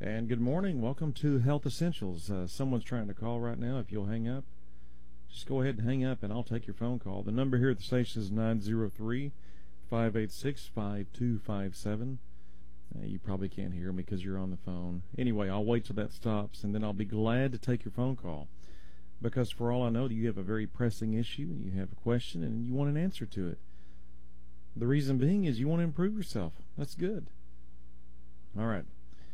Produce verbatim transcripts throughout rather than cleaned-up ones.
And good morning. Welcome to Health Essentials. Uh, someone's trying to call right now. If you'll hang up, just go ahead and hang up, and I'll take your phone call. The number here at the station is nine zero three, five eight six, five two five seven. Uh, you probably can't hear me because you're on the phone. Anyway, I'll wait till that stops, and then I'll be glad to take your phone call. Because for all I know, you have a very pressing issue, and you have a question, and you want an answer to it. The reason being is you want to improve yourself. That's good. All right.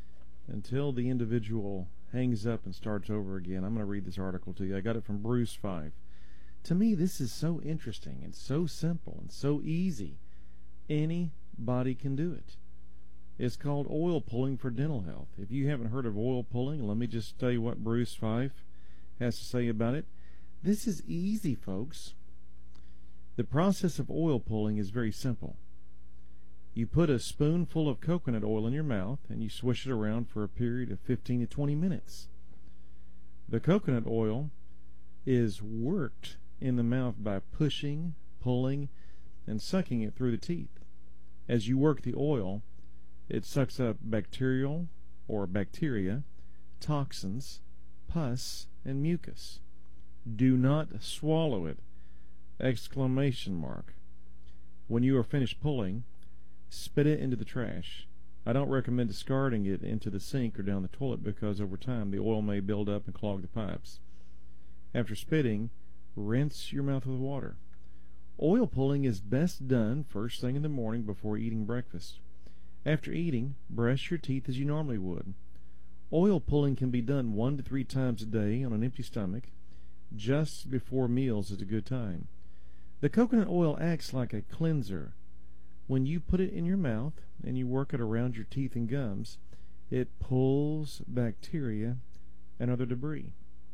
Until the individual hangs up and starts over again, I'm going to read this article to you. I got it from Bruce five. To me, this is so interesting and so simple and so easy. Anybody can do it. It's called oil pulling for dental health. If you haven't heard of oil pulling, let me just tell you what Bruce five has to say about it. This is easy, folks. The process of oil pulling is very simple. You put a spoonful of coconut oil in your mouth and you swish it around for a period of fifteen to twenty minutes. The coconut oil is worked in the mouth by pushing, pulling, and sucking it through the teeth. As you work the oil, it sucks up bacterial or bacteria, toxins, pus, and mucus. Do not swallow it! Exclamation mark. When you are finished pulling, spit it into the trash. I don't recommend discarding it into the sink or down the toilet because over time the oil may build up and clog the pipes. After spitting, rinse your mouth with water. Oil pulling is best done first thing in the morning before eating breakfast. After eating, brush your teeth as you normally would. Oil pulling can be done one to three times a day on an empty stomach. Just before meals is a good time. The coconut oil acts like a cleanser. When you put it in your mouth and you work it around your teeth and gums, it pulls bacteria and other debris.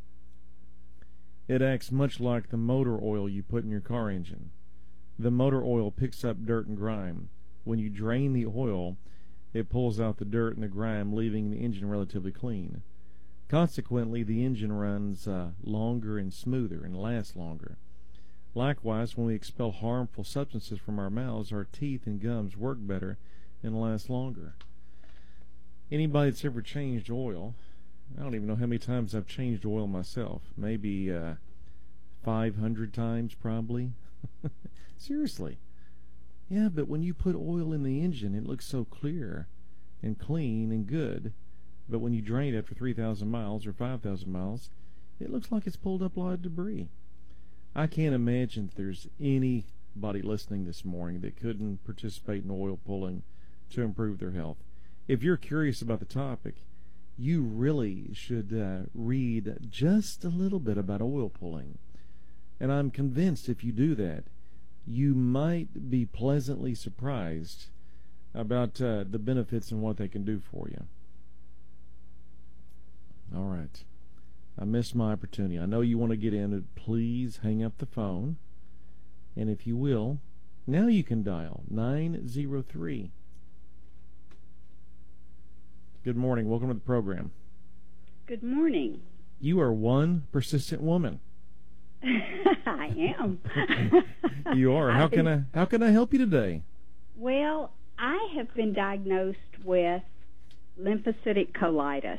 It acts much like the motor oil you put in your car engine. The motor oil picks up dirt and grime. When you drain the oil, it pulls out the dirt and the grime, leaving the engine relatively clean. Consequently, the engine runs uh, longer and smoother and lasts longer. Likewise, when we expel harmful substances from our mouths, our teeth and gums work better and last longer. Anybody that's ever changed oil, I don't even know how many times I've changed oil myself. Maybe uh, five hundred times probably. Seriously. Yeah, but when you put oil in the engine, it looks so clear and clean and good. But when you drain it after three thousand miles or five thousand miles, it looks like it's pulled up a lot of debris. I can't imagine that there's anybody listening this morning that couldn't participate in oil pulling to improve their health. If you're curious about the topic, you really should uh, read just a little bit about oil pulling. And I'm convinced if you do that, you might be pleasantly surprised about uh, the benefits and what they can do for you. All right. I missed my opportunity. I know you want to get in. Please hang up the phone. And if you will, now you can dial nine zero three. Good morning. Welcome to the program. Good morning. You are one persistent woman. I am. You are. How can I how can I help you today? Well, I have been diagnosed with lymphocytic colitis.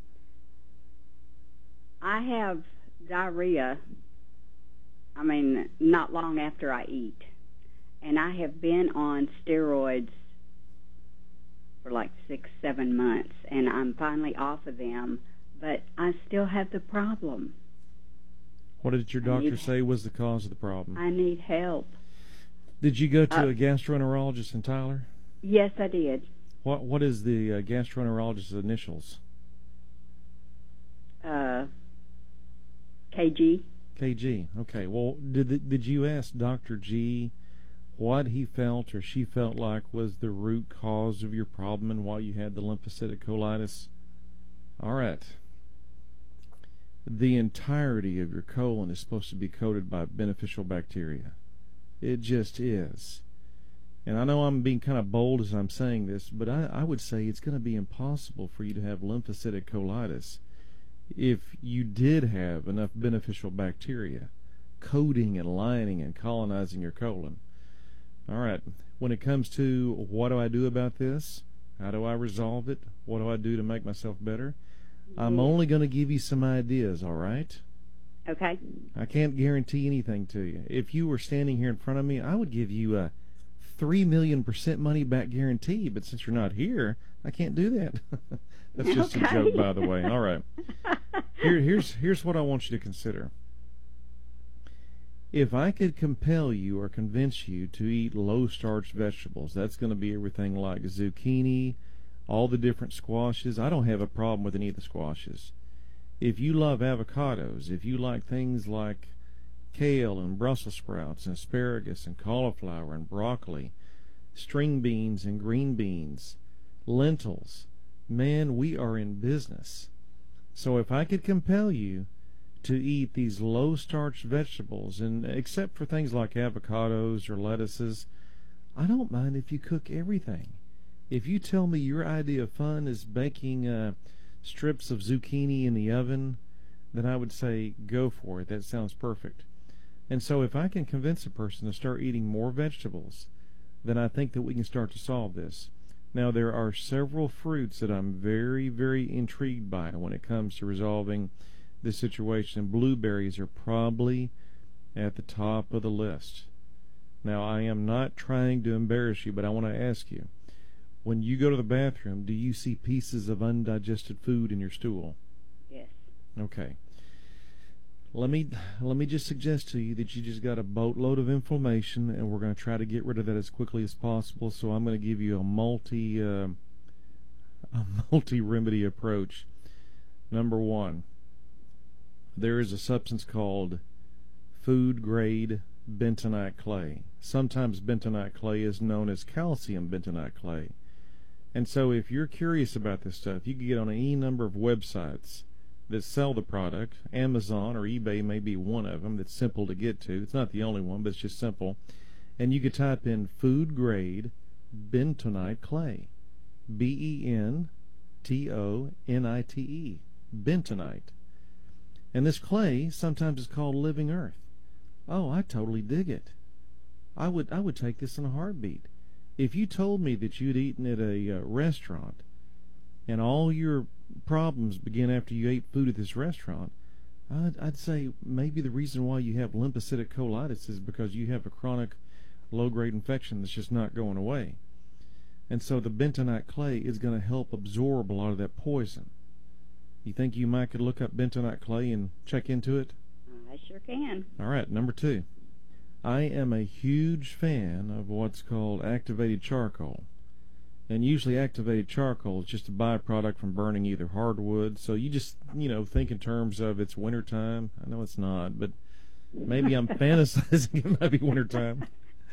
I have diarrhea, I mean, not long after I eat. And I have been on steroids for like six, seven months. And I'm finally off of them, but I still have the problem. What did your doctor need, say was the cause of the problem? I need help. Did you go to uh, a gastroenterologist in Tyler? Yes, I did. What What is the uh, gastroenterologist's initials? Uh... K G. K G. Okay. Well, did did you ask Doctor G what he felt or she felt like was the root cause of your problem and why you had the lymphocytic colitis? All right. The entirety of your colon is supposed to be coated by beneficial bacteria. It just is. And I know I'm being kind of bold as I'm saying this, but I, I would say it's going to be impossible for you to have lymphocytic colitis if you did have enough beneficial bacteria coating and lining and colonizing your colon. All right, when it comes to what do I do about this, How do I resolve it? What do I do to make myself better? I'm Yeah. only going to give you some ideas, all right? Okay. I can't guarantee anything to you. If you were standing here in front of me, I would give you a three million percent money back guarantee, but since you're not here, I can't do that. That's just Okay. a joke, by the way. All right. Here, here's here's what I want you to consider. If I could compel you or convince you to eat low-starch vegetables, that's going to be everything like zucchini, all the different squashes. I don't have a problem with any of the squashes. If you love avocados, if you like things like kale and Brussels sprouts and asparagus and cauliflower and broccoli, string beans and green beans, lentils, man, we are in business. So if I could compel you to eat these low-starch vegetables, and except for things like avocados or lettuces, I don't mind if you cook everything. If you tell me your idea of fun is baking uh, strips of zucchini in the oven, then I would say go for it. That sounds perfect. And so if I can convince a person to start eating more vegetables, then I think that we can start to solve this. Now, there are several fruits that I'm very, very intrigued by when it comes to resolving this situation. Blueberries are probably at the top of the list. Now, I am not trying to embarrass you, but I want to ask you, when you go to the bathroom, do you see pieces of undigested food in your stool? Yes. Okay. Let me let me just suggest to you that you just got a boatload of inflammation, and we're going to try to get rid of that as quickly as possible. So I'm going to give you a multi uh, a multi remedy approach. Number one, there is a substance called food grade bentonite clay. Sometimes bentonite clay is known as calcium bentonite clay. And so if you're curious about this stuff, you can get on any number of websites that sell the product. Amazon or eBay may be one of them that's simple to get to. It's not the only one, but it's just simple. And you could type in food grade bentonite clay. B E N T O N I T E. Bentonite. And this clay sometimes is called living earth. Oh, I totally dig it. I would I would take this in a heartbeat. If you told me that you'd eaten at a uh, restaurant and all your problems begin after you ate food at this restaurant, I'd, I'd say maybe the reason why you have lymphocytic colitis is because you have a chronic low-grade infection that's just not going away. And so the bentonite clay is going to help absorb a lot of that poison. You think you might could look up bentonite clay and check into it? I sure can. All right, number two. I am a huge fan of what's called activated charcoal. And usually activated charcoal is just a byproduct from burning either hardwood. So you just, you know, think in terms of it's wintertime. I know it's not, but maybe I'm fantasizing it might be wintertime.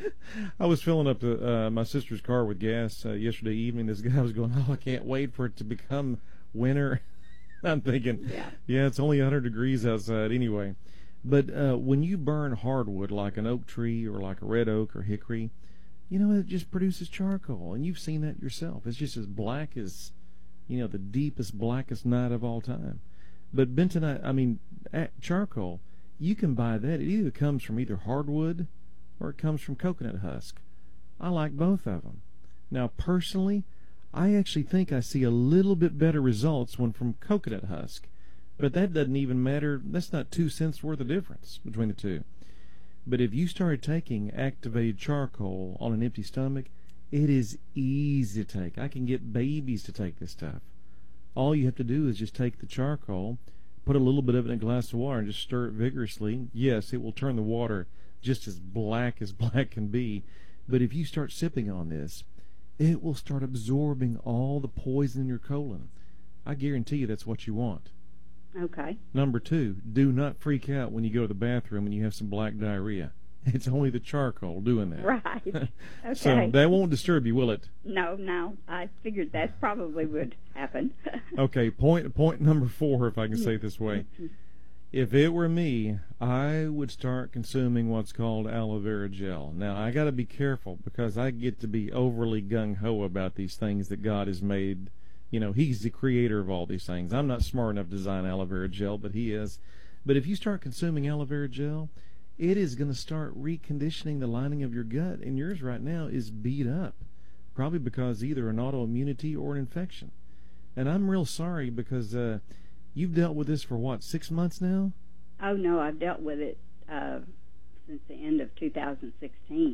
I was filling up the, uh, my sister's car with gas uh, yesterday evening. This guy was going, oh, I can't wait for it to become winter. I'm thinking, Yeah. yeah, it's only one hundred degrees outside anyway. But uh, when you burn hardwood like an oak tree or like a red oak or hickory, you know, it just produces charcoal. And you've seen that yourself. It's just as black as, you know, the deepest, blackest night of all time. But bentonite, I mean, charcoal, you can buy that. It either comes from either hardwood or it comes from coconut husk. I like both of them. Now, personally, I actually think I see a little bit better results when from coconut husk. But that doesn't even matter. That's not two cents worth of difference between the two. But if you started taking activated charcoal on an empty stomach, it is easy to take. I can get babies to take this stuff. All you have to do is just take the charcoal, put a little bit of it in a glass of water, and just stir it vigorously. Yes, it will turn the water just as black as black can be. But if you start sipping on this, it will start absorbing all the poison in your colon. I guarantee you that's what you want. Okay. Number two, do not freak out when you go to the bathroom and you have some black diarrhea. It's only the charcoal doing that. Right. Okay. So that won't disturb you, will it? No, no. I figured that probably would happen. Okay, point point number four, if I can say it this way. If it were me, I would start consuming what's called aloe vera gel. Now, I got to be careful because I get to be overly gung-ho about these things that God has made. You know, he's the creator of all these things. I'm not smart enough to design aloe vera gel, but he is. But if you start consuming aloe vera gel, it is going to start reconditioning the lining of your gut, and yours right now is beat up. probably because either an autoimmunity or an infection. And I'm real sorry because uh, you've dealt with this for, what, six months now? Oh, no, I've dealt with it uh, since the end of two thousand sixteen.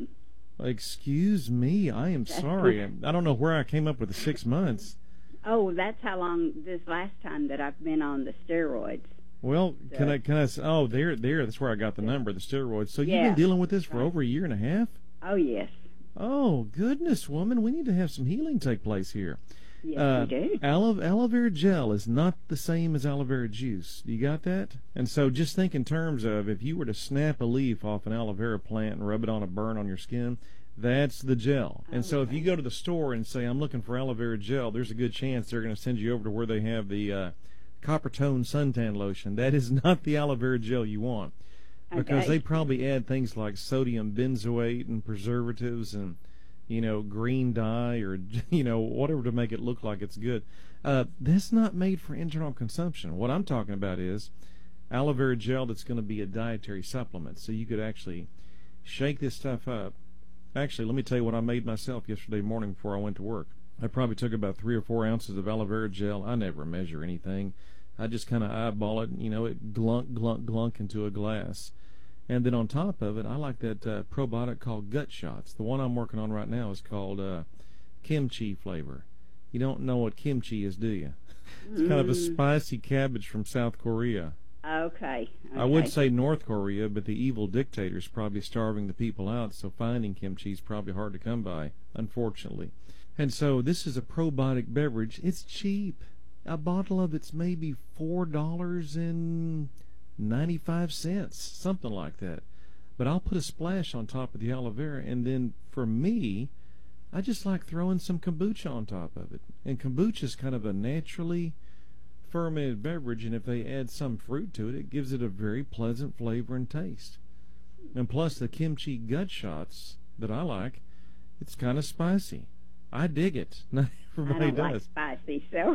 Excuse me, I am sorry. I don't know where I came up with the six months. Oh, that's how long this last time that I've been on the steroids. Well, So- can I, can I, s- oh, there, there, that's where I got the number, the steroids. So you've Yeah. been dealing with this for Right. over a year and a half? Oh, yes. Oh, goodness, woman, we need to have some healing take place here. Yes, Uh, we do. Aloe, aloe vera gel is not the same as aloe vera juice. You got that? And so just think in terms of if you were to snap a leaf off an aloe vera plant and rub it on a burn on your skin, that's the gel. And so if you go to the store and say, I'm looking for aloe vera gel, there's a good chance they're going to send you over to where they have the uh, copper tone suntan lotion. That is not the aloe vera gel you want. Because Okay. they probably add things like sodium benzoate and preservatives and, you know, green dye or, you know, whatever to make it look like it's good. Uh, that's not made for internal consumption. What I'm talking about is aloe vera gel that's going to be a dietary supplement. So you could actually shake this stuff up. Actually, let me tell you what I made myself yesterday morning before I went to work. I probably took about three or four ounces of aloe vera gel. I never measure anything. I just kind of eyeball it, you know, it glunk, glunk, glunk into a glass. And then on top of it, I like that uh, probiotic called Gut Shots. The one I'm working on right now is called uh, kimchi flavor. You don't know what kimchi is, do you? It's kind of a Mm. spicy cabbage from South Korea. Okay. I would okay. say North Korea, but the evil dictator's probably starving the people out, so finding kimchi is probably hard to come by, unfortunately. And so this is a probiotic beverage. It's cheap. A bottle of it's maybe four dollars and ninety-five cents, something like that. But I'll put a splash on top of the aloe vera, and then for me, I just like throwing some kombucha on top of it. And kombucha is kind of a naturally fermented beverage, and if they add some fruit to it, it gives it a very pleasant flavor and taste. And plus the kimchi gut shots that I like, it's kind of spicy. I dig it. Not I everybody don't like does. spicy, so.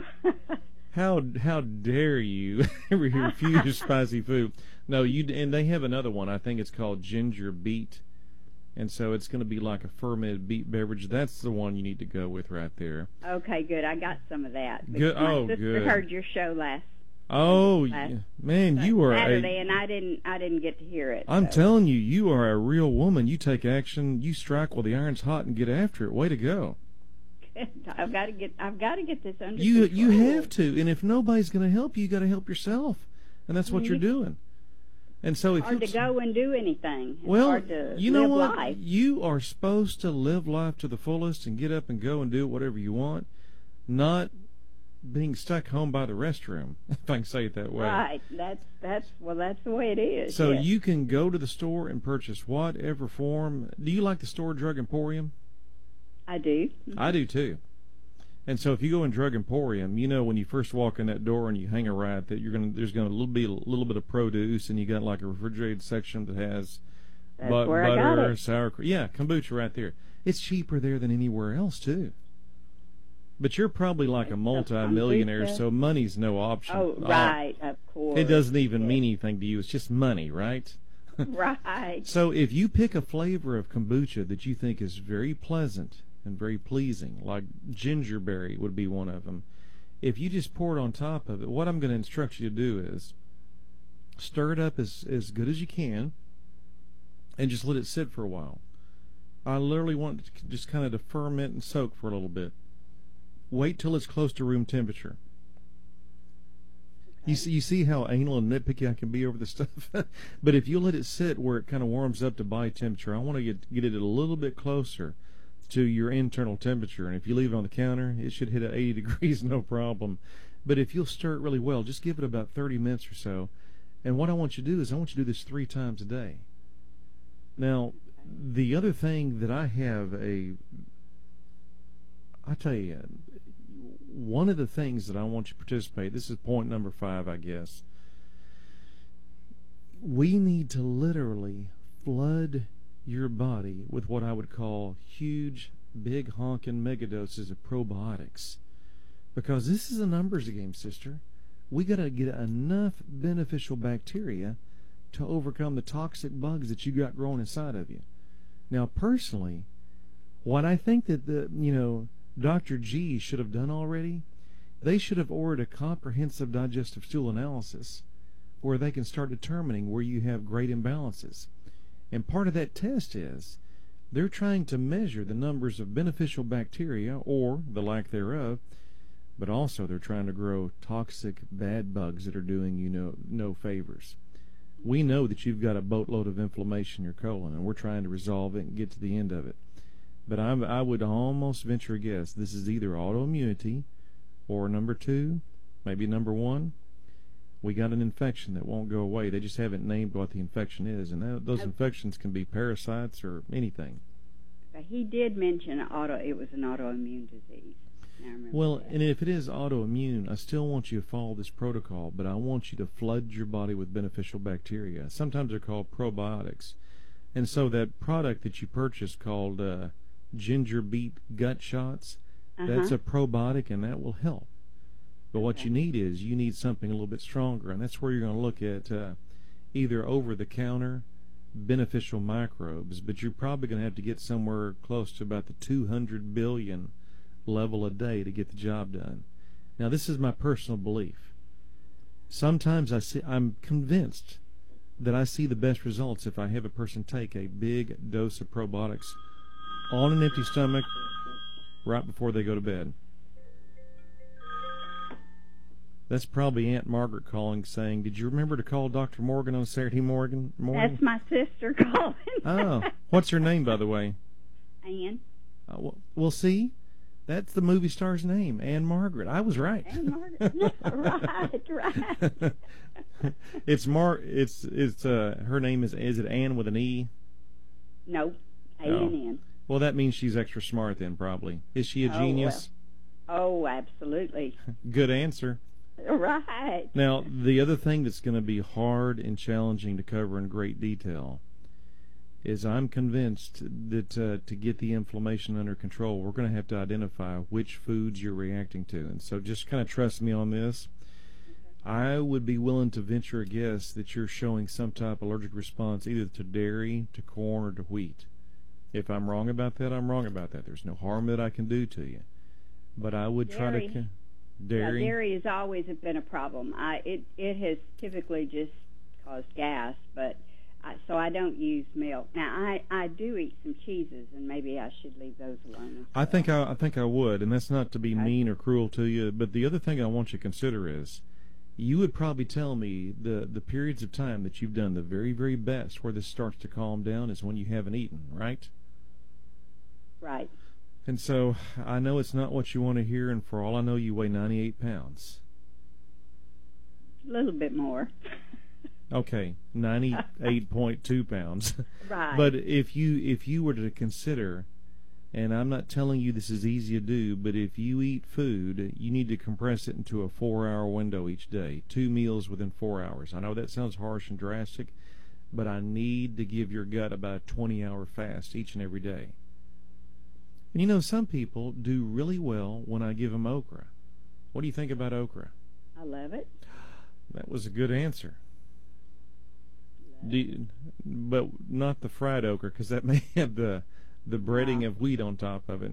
How how dare you refuse spicy food? No, you and they have another one. I think it's called ginger beet, and so it's going to be like a fermented beet beverage. That's the one you need to go with right there. Okay, good. I got some of that. Good- My oh, sister good. heard your show last Oh Last- yeah. Man, you are Saturday, a. and I didn't. I didn't get to hear it. I'm so. telling you, you are a real woman. You take action. You strike while the iron's hot and get after it. Way to go. I've got to get. I've got to get this under You control. you have to, and if nobody's going to help you, you got to help yourself, and that's what Mhm. you're doing. And so if Hard you to go and do anything. It's well, hard to you know live what? life. You are supposed to live life to the fullest and get up and go and do whatever you want, not being stuck home by the restroom, if I can say it that way. Right. That's that's well. That's the way it is. So yes. you can go to the store and purchase whatever form. Do you like the store Drug Emporium? I do. I do too. And so if you go in Drug Emporium, you know when you first walk in that door and you hang a right that you're gonna there's gonna be a little bit of produce, and you got like a refrigerated section that has That's but, where I got butter, it. sour cream. Yeah, kombucha right there. It's cheaper there than anywhere else too. But you're probably like a It's a multi-millionaire, kombucha. so money's no option. Oh, Uh, right. Of course. It doesn't even Yes. mean anything to you. It's just money, right? Right. So if you pick a flavor of kombucha that you think is very pleasant and very pleasing, like gingerberry would be one of them, if you just pour it on top of it, what I'm going to instruct you to do is stir it up as, as good as you can and just let it sit for a while. I literally want it to just kind of to ferment and soak for a little bit. Wait till it's close to room temperature. You see, you see how anal and nitpicky I can be over this stuff? But if you let it sit where it kind of warms up to body temperature, I want to get, get it a little bit closer to your internal temperature. And if you leave it on the counter, it should hit at eighty degrees, no problem. But if you'll stir it really well, just give it about thirty minutes or so. And what I want you to do is I want you to do this three times a day. Now, the other thing that I have a, I tell you, one of the things that I want you to participate, this is point number five, I guess. We need to literally flood your body with what I would call huge, big honking megadoses of probiotics. Because this is a numbers game, sister. We got to get enough beneficial bacteria to overcome the toxic bugs that you got growing inside of you. Now, personally, What I think that the you know Doctor G should have done already, they should have ordered a comprehensive digestive stool analysis where they can start determining where you have great imbalances. And part of that test is they're trying to measure the numbers of beneficial bacteria or the lack thereof, but also they're trying to grow toxic bad bugs that are doing you no, no favors. We know that you've got a boatload of inflammation in your colon, and we're trying to resolve it and get to the end of it. But I'm, I would almost venture a guess this is either autoimmunity or number two, maybe number one. We got an infection that won't go away. They just haven't named what the infection is, and that, those infections can be parasites or anything. He did mention auto. It was an autoimmune disease. I remember Well, that. and if it is autoimmune, I still want you to follow this protocol, but I want you to flood your body with beneficial bacteria. Sometimes they're called probiotics. And so that product that you purchased called uh, Ginger Beet Gut Shots, Uh-huh. that's a probiotic, and that will help. But what Okay. you need is you need something a little bit stronger, and that's where you're going to look at uh, either over-the-counter beneficial microbes, but you're probably going to have to get somewhere close to about the two hundred billion level a day to get the job done. Now, this is my personal belief. Sometimes I see, I'm convinced that I see the best results if I have a person take a big dose of probiotics on an empty stomach right before they go to bed. That's probably Aunt Margaret calling, saying, "Did you remember to call Doctor Morgan on Saturday morning?" morning? That's my sister calling. Oh, what's her name, by the way? Ann. Uh, well, well, see, that's the movie star's name, Ann Margaret. I was right. Ann Margaret. right, right. it's Mar. It's it's uh. Her name is is it Ann with an E? No, A Oh. N N. Well, that means she's extra smart then, probably. Is she a Oh, genius? Oh, absolutely. Good answer. Right. Now, the other thing that's going to be hard and challenging to cover in great detail is I'm convinced that uh, to get the inflammation under control, we're going to have to identify which foods you're reacting to. And so just kind of trust me on this. I would be willing to venture a guess that you're showing some type of allergic response either to dairy, to corn, or to wheat. If I'm wrong about that, I'm wrong about that. There's no harm that I can do to you. But I would try Dairy. to... Dairy? Yeah, dairy has always been a problem. I it it has typically just caused gas, but I, so I don't use milk. Now I I do eat some cheeses, and maybe I should leave those alone. as I well. think I, I think I would, and that's not to be Okay. mean or cruel to you. But the other thing I want you to consider is, you would probably tell me the the periods of time that you've done the very very best where this starts to calm down is when you haven't eaten, right? Right. And so I know it's not what you want to hear, and for all I know, you weigh ninety-eight pounds. A little bit more. Okay, ninety-eight point two pounds. Right. But if you if you were to consider, and I'm not telling you this is easy to do, but if you eat food, you need to compress it into a four-hour window each day, two meals within four hours. I know that sounds harsh and drastic, but I need to give your gut about a twenty-hour fast each and every day. And you know, some people do really well when I give them okra. What do you think about okra? I love it. That was a good answer. Do you, but not the fried okra, because that may have the the breading No. of wheat on top of it.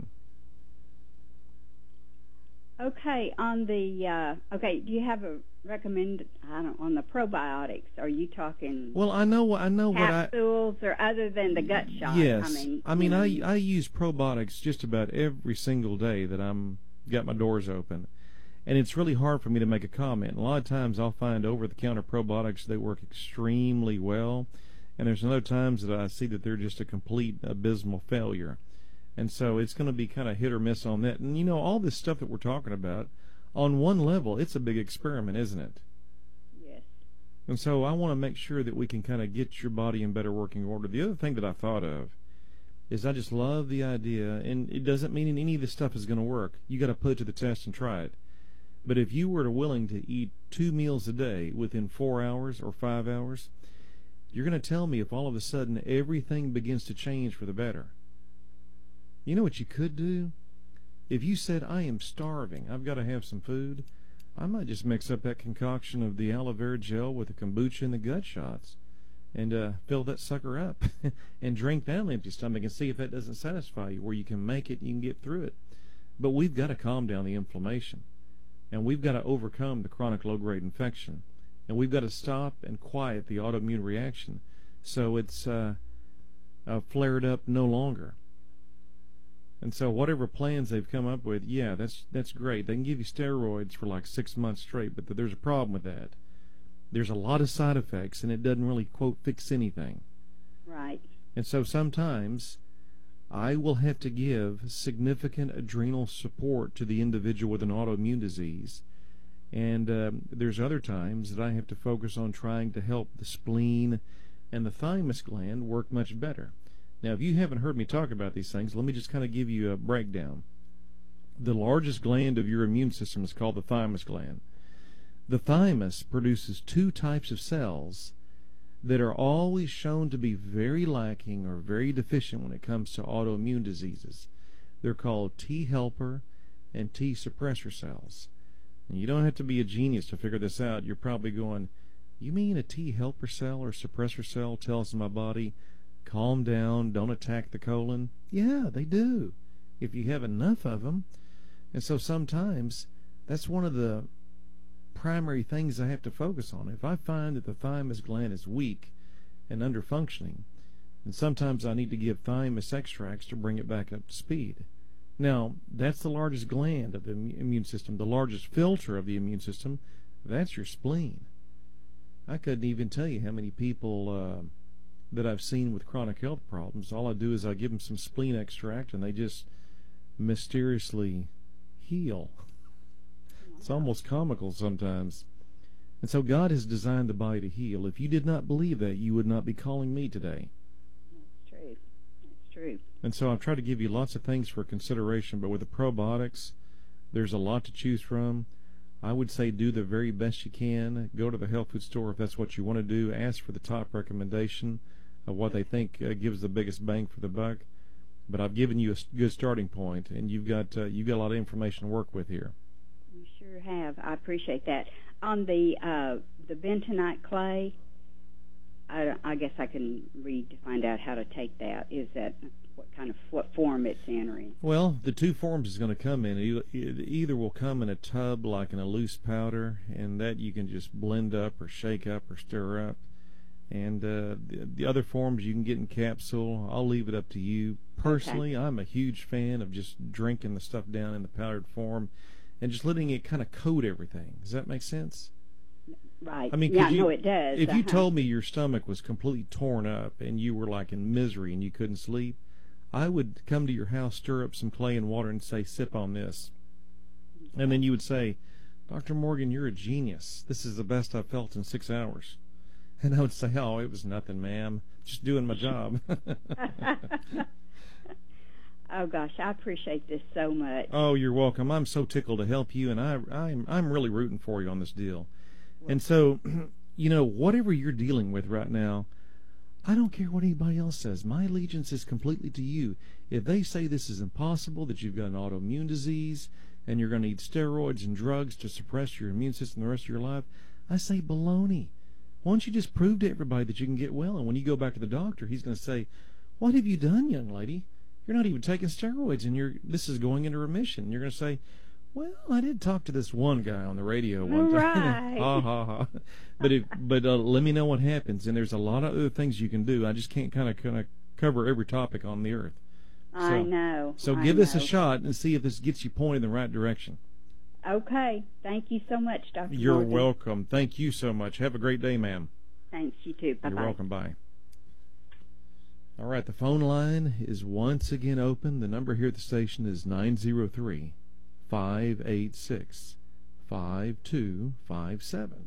Okay, on the uh, okay, do you have a recommend? I don't on the probiotics. Are you talking Well, I know I know what I. capsules or other than the gut shot? Yes, I mean, I mean you know, I I use probiotics just about every single day that I'm got my doors open, and it's really hard for me to make a comment. A lot of times I'll find over-the-counter probiotics that work extremely well, and there's other times that I see that they're just a complete abysmal failure. And so it's going to be kind of hit or miss on that. And you know, all this stuff that we're talking about, on one level, it's a big experiment, isn't it? yes. And so I want to make sure that we can kind of get your body in better working order. The other thing that I thought of is I just love the idea, and it doesn't mean any of this stuff is going to work. You got to put it to the test and try it. But if you were willing to eat two meals a day within four hours or five hours, you're going to tell me if all of a sudden everything begins to change for the better. You know what you could do? If you said, I am starving, I've got to have some food, I might just mix up that concoction of the aloe vera gel with the kombucha and the gut shots. and uh, fill that sucker up and drink that on an empty stomach and see if that doesn't satisfy you, where you can make it, you can get through it. But we've got to calm down the inflammation, and we've got to overcome the chronic low-grade infection, and we've got to stop and quiet the autoimmune reaction so it's uh, uh, flared up no longer. And so whatever plans they've come up with, yeah, that's that's great. They can give you steroids for like six months straight, but there's a problem with that. There's a lot of side effects, and it doesn't really, quote, fix anything. Right. And so sometimes I will have to give significant adrenal support to the individual with an autoimmune disease. And um, there's other times that I have to focus on trying to help the spleen and the thymus gland work much better. Now, if you haven't heard me talk about these things, let me just kind of give you a breakdown. The largest gland of your immune system is called the thymus gland. The thymus produces two types of cells that are always shown to be very lacking or very deficient when it comes to autoimmune diseases. They're called T helper and T suppressor cells. And you don't have to be a genius to figure this out. You're probably going, you mean a T helper cell or suppressor cell tells my body, calm down, don't attack the colon? Yeah, they do, if you have enough of them. And so sometimes that's one of the primary things I have to focus on. If I find that the thymus gland is weak and under-functioning, then sometimes I need to give thymus extracts to bring it back up to speed. Now, that's the largest gland of the immune system. The largest filter of the immune system, that's your spleen. I couldn't even tell you how many people uh, that I've seen with chronic health problems. All I do is I give them some spleen extract, and they just mysteriously heal. It's almost comical sometimes. And so God has designed the body to heal. If you did not believe that, you would not be calling me today. That's true. That's true. And so I've tried to give you lots of things for consideration, but with the probiotics, there's a lot to choose from. I would say do the very best you can. Go to the health food store if that's what you want to do. Ask for the top recommendation of what they think uh, gives the biggest bang for the buck. But I've given you a good starting point, and you've got uh, you've got a lot of information to work with here. You sure have. I appreciate that. On the uh, the bentonite clay, I, I guess I can read to find out how to take that. Is that what kind of what form it's entering? Well, the two forms it's going to come in. It either will come in a tub like in a loose powder, and that you can just blend up or shake up or stir up. And uh, the, the other forms you can get in capsule. I'll leave it up to you. Personally, okay. I'm a huge fan of just drinking the stuff down in the powdered form and just letting it kind of coat everything. Does that make sense? Right. I mean, yeah, you, no, it does. If uh-huh. you told me your stomach was completely torn up and you were like in misery and you couldn't sleep, I would come to your house, stir up some clay and water, and say, sip on this. Okay. And then you would say, Doctor Morgan, you're a genius. This is the best I've felt in six hours. And I would say, oh, it was nothing, ma'am. Just doing my job. Oh, gosh, I appreciate this so much. Oh, you're welcome. I'm so tickled to help you, and I, I'm, I'm really rooting for you on this deal. Well, and so, you know, whatever you're dealing with right now, I don't care what anybody else says. My allegiance is completely to you. If they say this is impossible, that you've got an autoimmune disease, and you're going to need steroids and drugs to suppress your immune system the rest of your life, I say baloney. Why don't you just prove to everybody that you can get well? And when you go back to the doctor, he's going to say, what have you done, young lady? You're not even taking steroids, and you're this is going into remission. And you're going to say, well, I did talk to this one guy on the radio one time. Right. ha, ha, ha. But, if, but uh, let me know what happens. And there's a lot of other things you can do. I just can't kind of kind of cover every topic on the earth. So, I know. So I give know. this a shot and see if this gets you pointed in the right direction. Okay. Thank you so much, Doctor You're Morgan. welcome. Thank you so much. Have a great day, ma'am. Thanks, you too. Bye-bye. You're welcome. Bye. All right, the phone line is once again open. The number here at the station is nine zero three, five eight six, five two five seven.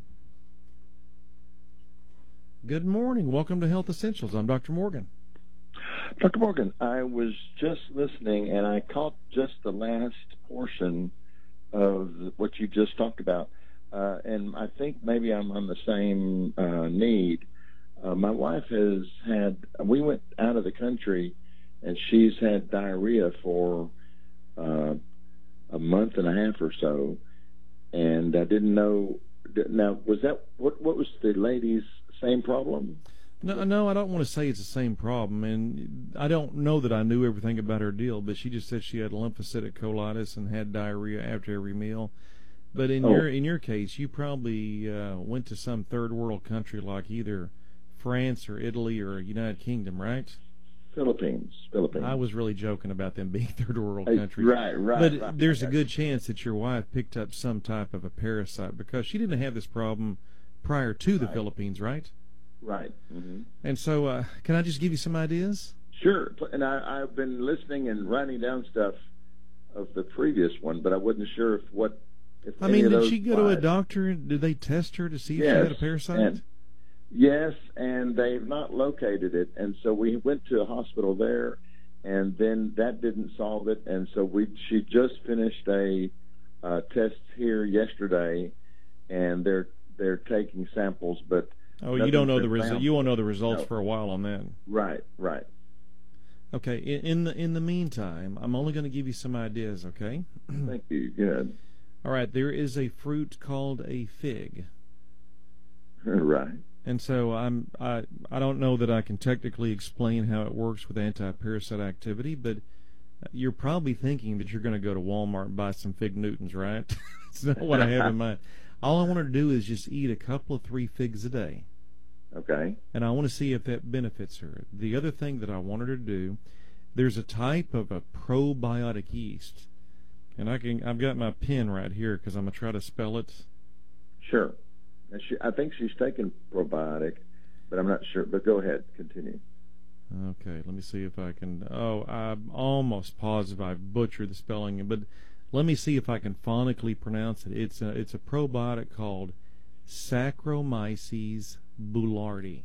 Good morning. Welcome to Health Essentials. I'm Doctor Morgan. Doctor Morgan, I was just listening, and I caught just the last portion of what you just talked about. Uh, and I think maybe I'm on the same uh, need. Uh, my wife has had, we went out of the country, and she's had diarrhea for uh, a month and a half or so. And I didn't know, now, was that, what, what was the lady's same problem? No, no, I don't want to say it's the same problem, and I don't know that I knew everything about her deal, but she just said she had lymphocytic colitis and had diarrhea after every meal. But in Oh. your in your case, you probably uh, went to some third world country like either France or Italy or United Kingdom, right? Philippines, Philippines. I was really joking about them being third world Hey, countries. right, right. But right. there's a good chance that your wife picked up some type of a parasite because she didn't have this problem prior to the Right. Philippines, right? Right. Mm-hmm. And so, uh, can I just give you some ideas? Sure. And I, I've been listening and writing down stuff of the previous one, but I wasn't sure if what. If I any mean, of did those she go to a applied. doctor? Did they test her to see if Yes, she had a parasite? and- Yes, and they've not located it, and so we went to a hospital there, and then that didn't solve it, and so we she just finished a uh, test here yesterday, and they're they're taking samples, but oh, you don't know the nothing's been result. found. You won't know the results No. for a while on that. Right, right. Okay. In, in the in the meantime, I'm only going to give you some ideas. Okay. Thank you. Good. All right. There is a fruit called a fig. Right. And so I'm I I don't know that I can technically explain how it works with anti-parasite activity, but you're probably thinking that you're going to go to Walmart and buy some fig Newtons, right? It's not what I have in mind. All I want her to do is just eat a couple of three figs a day, Okay. and I want to see if that benefits her. The other thing that I wanted her to do, there's a type of a probiotic yeast, and I can I've got my pen right here because I'm gonna try to spell it. Sure. And she, I think she's taken probiotic, but I'm not sure. But go ahead. Continue. Okay, let me see if I can. Oh, I'm almost positive I've butchered the spelling, but let me see if I can phonetically pronounce it. It's a it's a probiotic called Saccharomyces boulardii.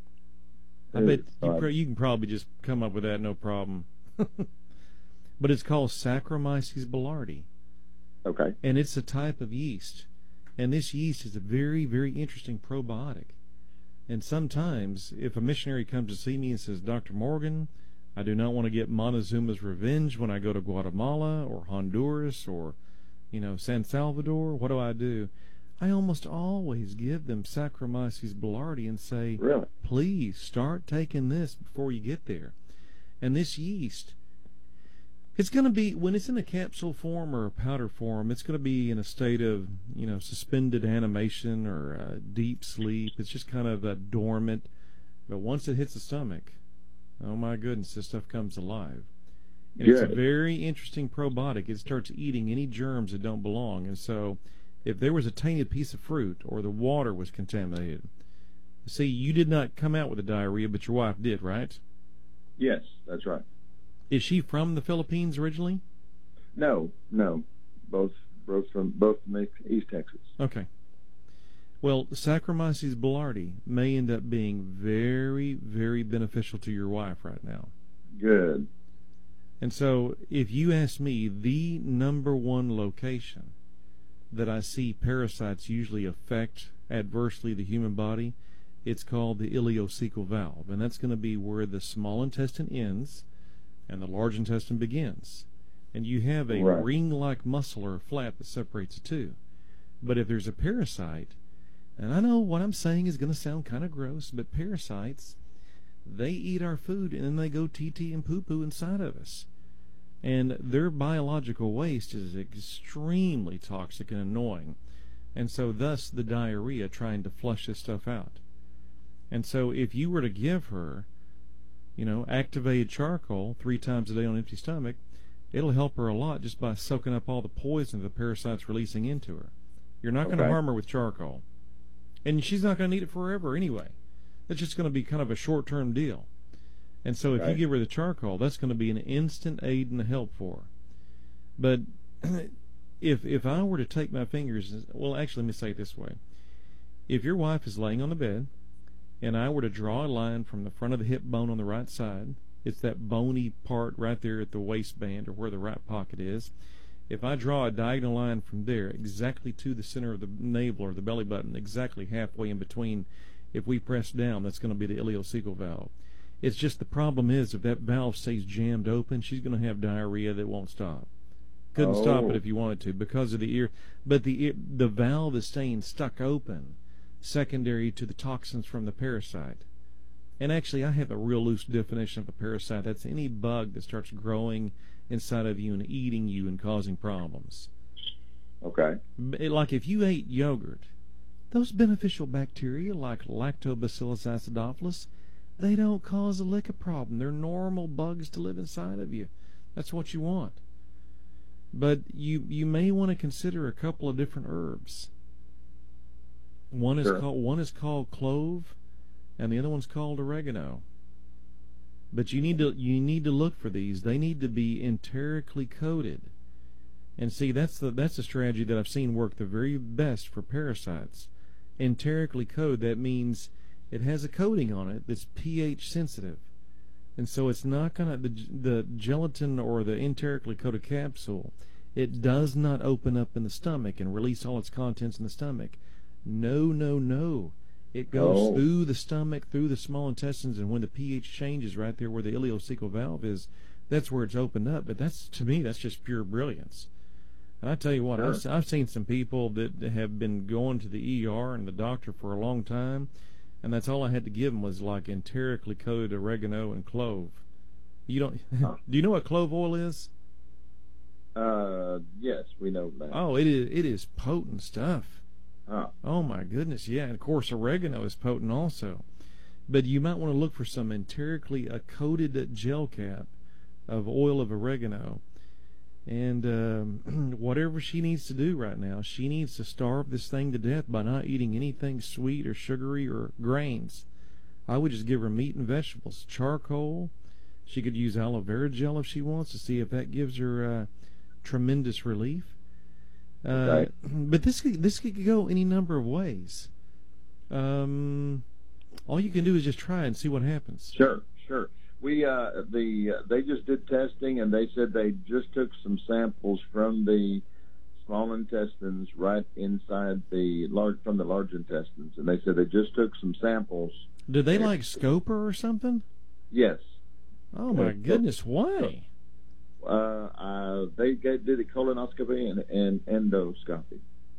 I bet you, pro- you can probably just come up with that no problem. But it's called Saccharomyces boulardii, Okay. and it's a type of yeast. And this yeast is a very, very interesting probiotic. And sometimes, if a missionary comes to see me and says, Doctor Morgan, I do not want to get Montezuma's revenge when I go to Guatemala or Honduras or, you know, San Salvador, what do I do? I almost always give them Saccharomyces boulardii and say, Really? please start taking this before you get there. And this yeast, it's going to be, when it's in a capsule form or a powder form, it's going to be in a state of, you know, suspended animation or uh, deep sleep. It's just kind of uh, dormant. But once it hits the stomach, oh my goodness, this stuff comes alive. And it's a Good. very interesting probiotic. It starts eating any germs that don't belong. And so if there was a tainted piece of fruit or the water was contaminated, see, you did not come out with the diarrhea, but your wife did, right? Yes, that's right. Is she from the Philippines originally? No, no. Both, both from both from East Texas. Okay. Well, Saccharomyces boulardii may end up being very, very beneficial to your wife right now. Good. And so, if you ask me, the number one location that I see parasites usually affect adversely the human body, it's called the ileocecal valve. And that's going to be where the small intestine ends and the large intestine begins. And you have a Right. ring-like muscle or flap that separates the two. But if there's a parasite, and I know what I'm saying is going to sound kind of gross, but parasites, they eat our food and then they go tee-tee and poo-poo inside of us. And their biological waste is extremely toxic and annoying. And so thus the diarrhea trying to flush this stuff out. And so if you were to give her, you know, activated charcoal three times a day on an empty stomach, it'll help her a lot just by soaking up all the poison the parasite's releasing into her. You're not going to Okay. harm her with charcoal. And she's not going to need it forever anyway. It's just going to be kind of a short-term deal. And so if you Right. give her the charcoal, that's going to be an instant aid and help for her. But if if I were to take my fingers, well, actually, let me say it this way. If your wife is laying on the bed, and I were to draw a line from the front of the hip bone on the right side, it's that bony part right there at the waistband or where the right pocket is. If I draw a diagonal line from there exactly to the center of the navel or the belly button, exactly halfway in between, if we press down, that's going to be the ileocecal valve. It's just the problem is if that valve stays jammed open, she's going to have diarrhea that won't stop. Couldn't Oh. stop it if you wanted to because of the ear. But the ear, the valve is staying stuck open, secondary to the toxins from the parasite. And actually, I have a real loose definition of a parasite. That's any bug that starts growing inside of you and eating you and causing problems. Okay. Like if you ate yogurt, those beneficial bacteria like Lactobacillus acidophilus, they don't cause a lick of problem. They're normal bugs to live inside of you. That's what you want. But you you may want to consider a couple of different herbs. One is Sure. called one is called clove, and the other one's called oregano. But you need to you need to look for these. They need to be enterically coated. And see, that's the that's the strategy that I've seen work the very best for parasites. Enterically coated, that means it has a coating on it that's pH sensitive. And so it's not going to, the, the gelatin or the enterically coated capsule, it does not open up in the stomach and release all its contents in the stomach. No, no, no. It goes Oh. through the stomach, through the small intestines, and when the pH changes right there where the ileocecal valve is, that's where it's opened up. But that's, to me, that's just pure brilliance. And I tell you what, Sure. I've, I've seen some people that have been going to the E R and the doctor for a long time, and that's all I had to give them was like enterically coated oregano and clove. You don't? Huh. Do you know what clove oil is? Uh, yes, we know that. Oh, it is. It is potent stuff. Huh. Oh my goodness, yeah. And of course, oregano is potent also. But you might want to look for some enterically uh, coated gel cap of oil of oregano. And um, whatever she needs to do right now, she needs to starve this thing to death by not eating anything sweet or sugary or grains. I would just give her meat and vegetables, charcoal. She could use aloe vera gel if she wants to see if that gives her uh, tremendous relief. Uh, Okay. But this could, this could go any number of ways. Um, all you can do is just try and see what happens. Sure, sure. We uh, the uh, they just did testing, and they said they just took some samples from the small intestines right inside the large from the large intestines, and they said they just took some samples. Did they like scope her or something? Yes. Oh my goodness, why? Uh, uh, they get, did a colonoscopy and, and endoscopy.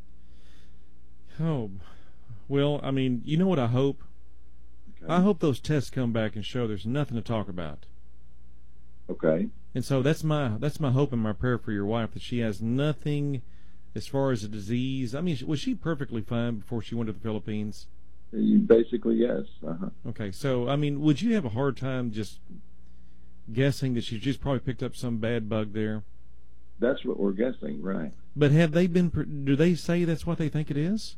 Oh, well, I mean, you know what I hope? Okay. I hope those tests come back and show there's nothing to talk about. Okay. And so that's my that's my hope and my prayer for your wife, that she has nothing as far as a disease. I mean, was she perfectly fine before she went to the Philippines? You basically, yes. Uh-huh. Okay, so, I mean, would you have a hard time just guessing that she just probably picked up some bad bug there? That's what we're guessing, right? But have they been, do they say that's what they think it is?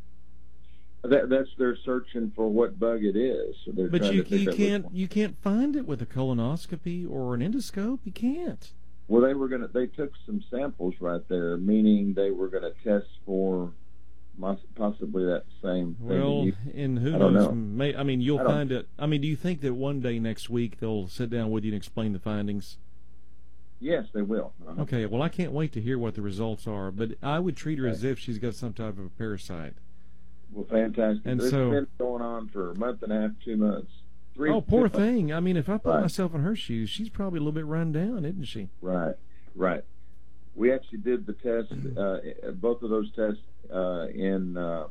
That, that's they're searching for what bug it is. So they're But trying you to figure you out which can't one. you can't find it with a colonoscopy or an endoscope. You can't. Well, they were gonna. They took some samples right there, meaning they were gonna test for mos- possibly that same thing. Well, You- and who I don't knows? know. May, I mean, you'll I don't- find it. I mean, do you think that one day next week they'll sit down with you and explain the findings? yes, they will. Uh-huh. Okay. Well, I can't wait to hear what the results are. But I would treat her as Okay. if she's got some type of a parasite. Well, fantastic. And it's so- been going on for a month and a half, two months. Three, Oh, poor two months. thing. I mean, if I put Right. myself in her shoes, she's probably a little bit run down, isn't she? Right, right. We actually did the test, uh, both of those tests uh, in uh,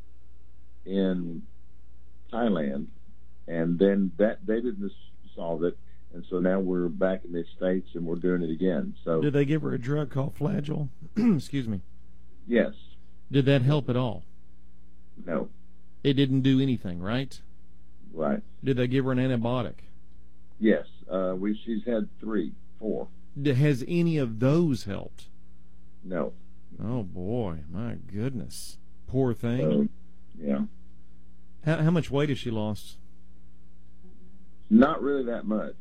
in Thailand, and then that they didn't solve it, and so now we're back in the States and we're doing it again. So Did they give her a drug called Flagyl? Excuse me. yes, Did that help at all? no, It didn't do anything, right? right, Did they give her an antibiotic? yes. Uh, we she's had three, four, D- Has any of those helped? no. Oh boy, my goodness, poor thing. So, yeah, How, how much weight has she lost? not really that much.